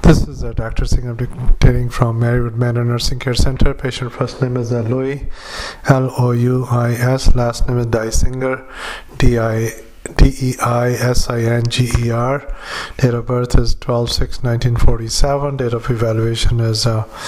This is Dr. Singh. I'm dictating from Marywood Manor Nursing Care Center. Patient first name is Louis, Louis. Last name is Deisinger, Deisinger. Date of birth is 12/6/1947. Date of evaluation is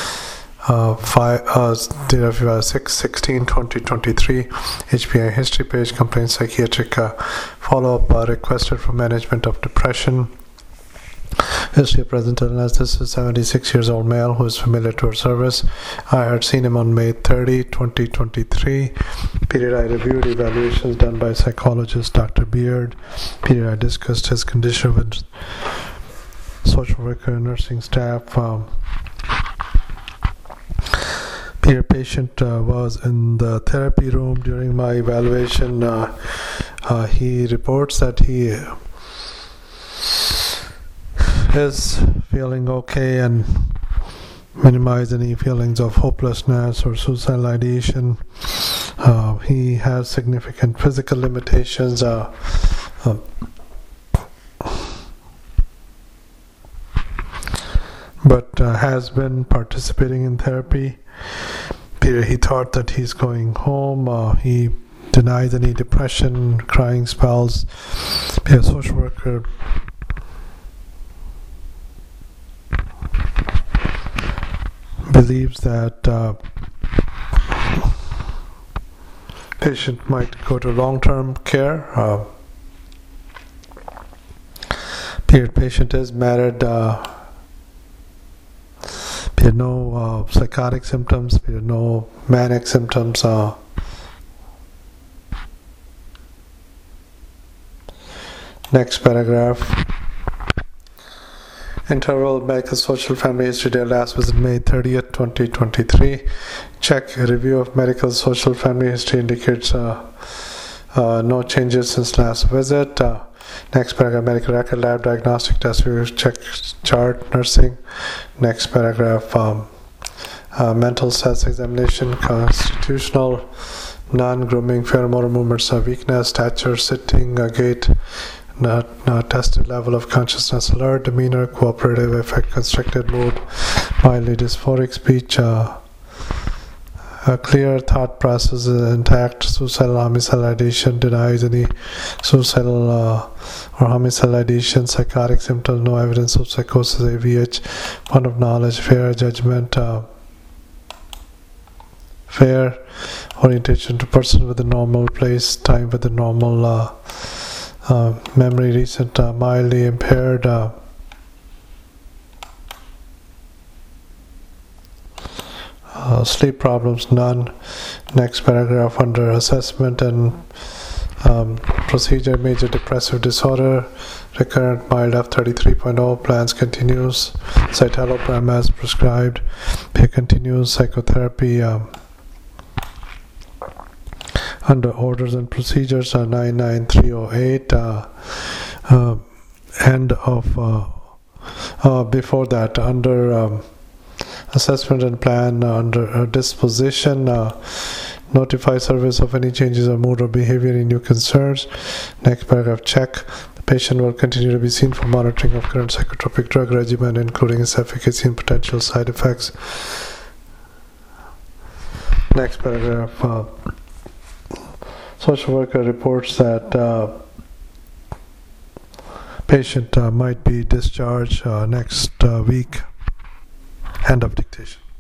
6/16/2023. HPI history page, complaint psychiatric follow-up requested for management of depression. History of present illness. This is a 76 years old male who is familiar to our service. I had seen him on May 30, 2023. Period I reviewed evaluations done by psychologist Dr. Beard. Period I discussed his condition with social worker and nursing staff. Period patient was in the therapy room during my evaluation. He reports that he is feeling okay and minimize any feelings of hopelessness or suicidal ideation. He has significant physical limitations, but has been participating in therapy. He thought that he's going home. He denies any depression, crying spells. A social worker believes that patient might go to long-term care. Patient is married. No psychotic symptoms. No manic symptoms. Next paragraph. Interval medical social family history data last visit May 30th, 2023. Check review of medical social family history indicates no changes since last visit. Next paragraph, medical record lab diagnostic test review check chart nursing. Next paragraph, mental status examination constitutional non-grooming fair motor movements of weakness stature sitting gait. Not tested level of consciousness alert, demeanor, cooperative effect, constricted mood, mildly dysphoric speech, a clear thought process is intact, suicidal homicidal ideation, denies any suicidal or homicidal ideation, psychotic symptoms, no evidence of psychosis, AVH, one of knowledge, fair judgment, fair orientation to person with a normal place, time with a normal memory recent, mildly impaired, sleep problems, none. Next paragraph under assessment and procedure, major depressive disorder, recurrent mild F33.0, plans continues, citalopram as prescribed, continues psychotherapy. Under orders and procedures 99308 end of before that under assessment and plan under disposition notify service of any changes of mood or behavior, any new concerns. Next paragraph, check the patient will continue to be seen for monitoring of current psychotropic drug regimen including its efficacy and potential side effects. Next paragraph, social worker reports that patient might be discharged next week. End of dictation.